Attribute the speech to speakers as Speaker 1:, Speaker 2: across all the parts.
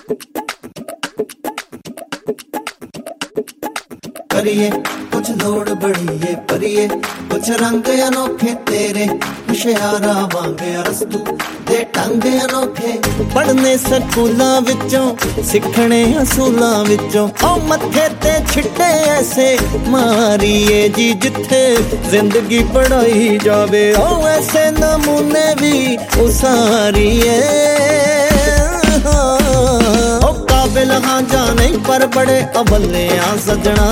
Speaker 1: करिए कुछ लोड़ बड़ीए परिए कुछ रंग अनोखे तेरे इशारा वांगे अरस्तू दे ढंग अनोखे पढ़ने स्कूलां विचों सिखने असूलां विचों ओ मत्थे ते छिट्टे ऐसे मारीए जी जिथे जिंदगी पढ़ाई जावे ओ ऐसे नमूने भी उसारीए काबिल हाँ जा नहीं पर बड़े अवले आ सजना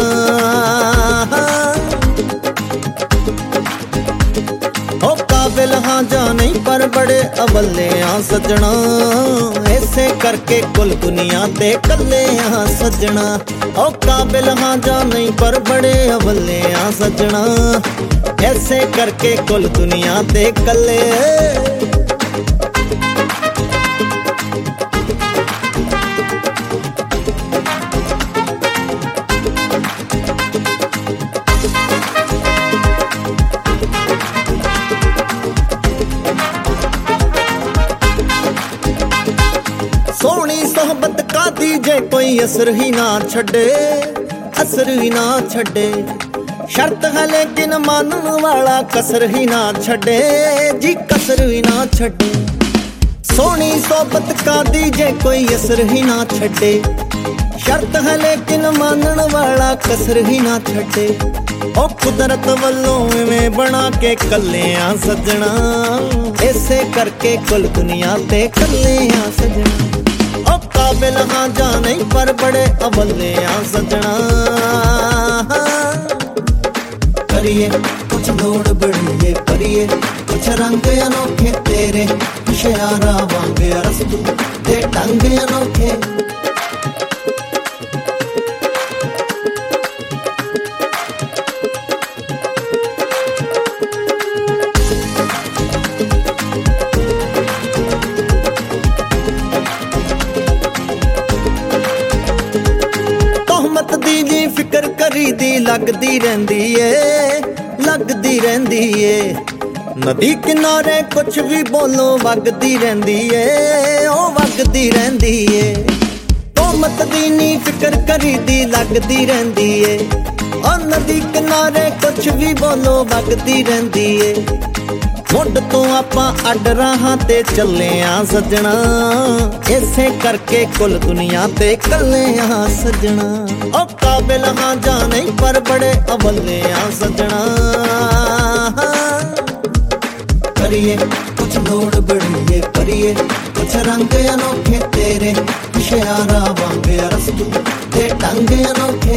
Speaker 1: ओ काबिल हाँ जा नहीं पर बड़े अवले आ सजना ऐसे करके कुल दुनिया ते कल्ले आ सजना ओ काबिल हाँ जा नहीं पर बड़े अवले आ सजना ऐसे करके कुल दुनिया ते कल्ले सोहनी सोहबत का दीजे कोई असर ही ना छड़े असर ही ना छड़े शर्त है लेकिन मानन वाला कसर ही ना छड़े जी कसर ही ना छड़े सोहनी सोहबत का दीजे कोई असर ही ना छड़े शर्त है लेकिन मानन वाला कसर ही ना छड़े ओ कुदरत वल्लों में बना के कल्ले आ सजना ऐसे करके कुल दुनिया ते कल्ले आ सजना काबिल हाँ जा नहीं पर बड़े अवले आ सजना करिए कुछ लोड़ बड़ीए परिए कुछ रंग अनोखे तेरे इशारा वांगे अरस्तू दे ढंग अनोखे फिकर करी दी लगदी रहंदी ए नदी किनारे कुछ भी बोलो वगदी रहंदी ए ओ वगदी रहंदी ए तो मत दी नी फिकर करी दी लगदी रहंदी ए ओ नदी किनारे कुछ भी बोलो वगदी रहंदी ए मुंड तो आपां अड राहां ते चले आ सजना ऐसे करके कुल दुनिया ते कल्ले आ सजना ओ काबिल हाँ जा नहीं पर बड़े अवले आ सजना करिए कुछ लोड़ बड़ीए परिए कुछ रंग अनोखे तेरे इशारा वांगे अरस्तू दे ढंग अनोखे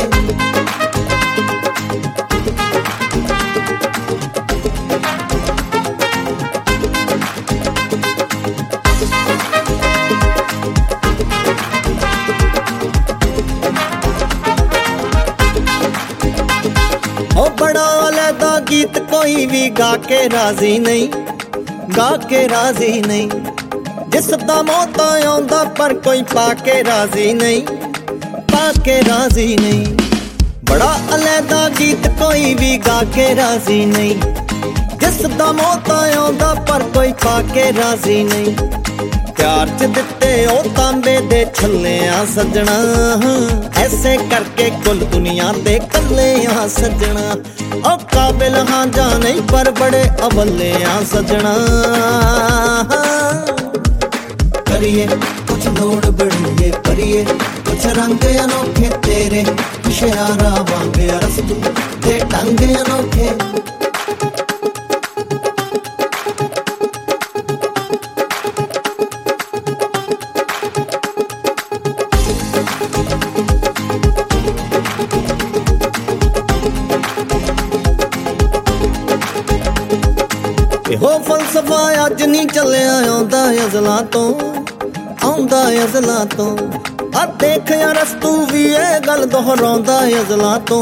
Speaker 1: ओ बड़ा अलहदा गीत कोई भी गा के राजी नहीं गा के राजी नहीं जिस दा मौता आंदा पर कोई पा के राजी नहीं पा के राजी नहीं बड़ा अलहदा गीत कोई भी गा के राजी नहीं जिस दा मौता आंदा पर कोई पा के राजी नहीं प्यार च दिते ओ तांबे दे छल्ले आ सजना ऐसे करके कुल दुनिया ते कल्ले आ सजना ओ काबिल हाँ जा नहीं पर बड़े अवले आ सजना करिए कुछ लोड़ बड़ीए परिए कुछ रंग अनोखे तेरे इशारा वांगे अरस्तू दे ढंग अनोखे हो फलसफा अज नहीं चलिया आंदा अज़लां तो आ देख यार अरस्तू भी ये गल दोहराउंदा अज़लां तो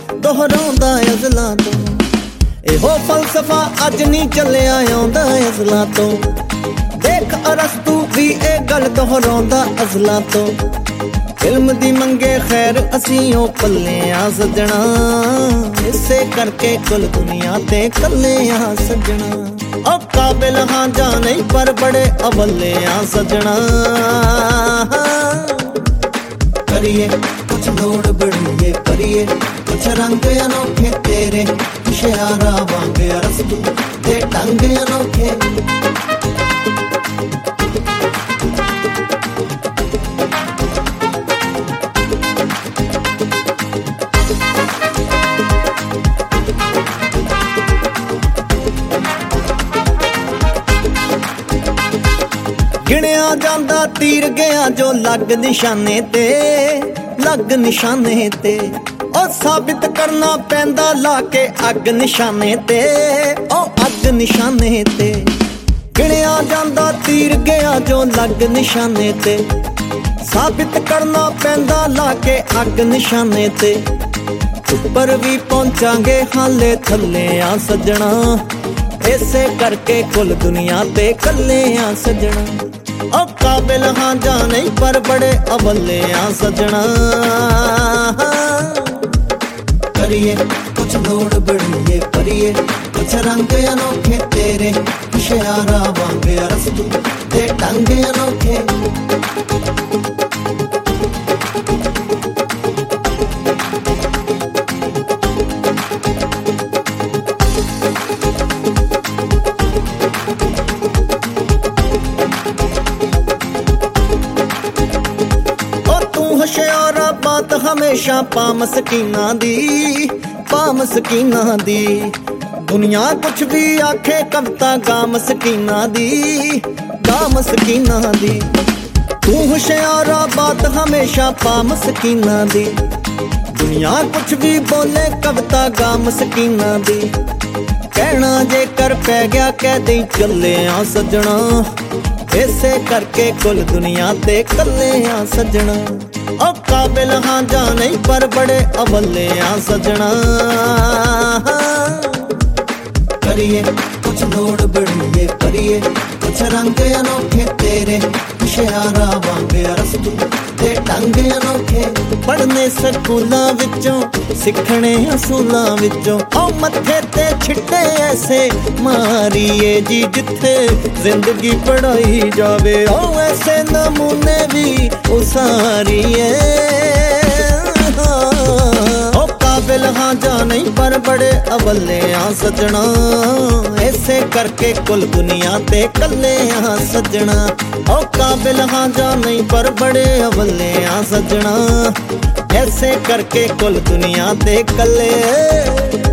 Speaker 1: एहो फलसफा अज नहीं चलिया आंदा अज़लां तो देख अरस्तू भी ये गल दोहराउंदा अज़लां तो इल्म दी मंगे खैर असीं ओ पल्ले आ सजना इसे करके कुल दुनिया ते कल्ले आ सजना ओ काबिल हाँ जा नहीं पर बड़े अवले आ सजना। करिए कुछ दौड़ बड़िए करिए कुछ रंग अनोखे तेरे इशारा वांग रसदू ते टंग अनोखे गिणिया जांदा तीर गया जो लग निशाने ते लग निशाने ते ओ साबित करना पैंदा लाके अग निशाने ते ओ अग निशाने ते गिणिया जांदा तीर गया जो लग निशाने ते साबित करना पैंदा लाके अग निशाने ते उपर भी पहुंचांगे हाले थल्ले आ सजना इसे करके कुल दुनिया ते कल्ले आ सजना ओ काबिल हाँ जा नहीं पर बड़े अवले आ सजना करिए कुछ दौड़ बड़िए करिए कुछ रंग अनोखे तेरे इशारा वांग रसदू ते टंग अनोखे होशियारा बात हमेशा पाम सकीना दी दुनिया कुछ भी आखे कविता गाम सकीना दी तू होशियारा बात हमेशा पाम सकीना दी दुनिया कुछ भी बोले कविता गाम सकीना दी कहना जे कर पै गया कह दे चले आ सजना इसे करके कुल दुनिया ते कल्ले आ सजना ओ काबिल हाँ जा नहीं पर बड़े अवले आ सजना करिए कुछ दौड़ बड़िए करिए कुछ रंग अनोखे तेरे इशारा वांग रसदू ते टंग अनोखे पढ़ने स्कूलां विचों सिखने असूलां विचों ओ मत्थे ते छिट्टे ऐसे मारिए जी जिथे जिंदगी पढ़ाई जावे ओ ऐसे नमूने भी उसारिए ओ काबिल हाँ जा नहीं पर बड़े अवले आ सजना ऐसे करके कुल दुनिया ते कल्ले आ सजना ओ काबिल हाँ जा नहीं पर बड़े अवले आ सजना ऐसे करके कुल दुनिया ते कल्ले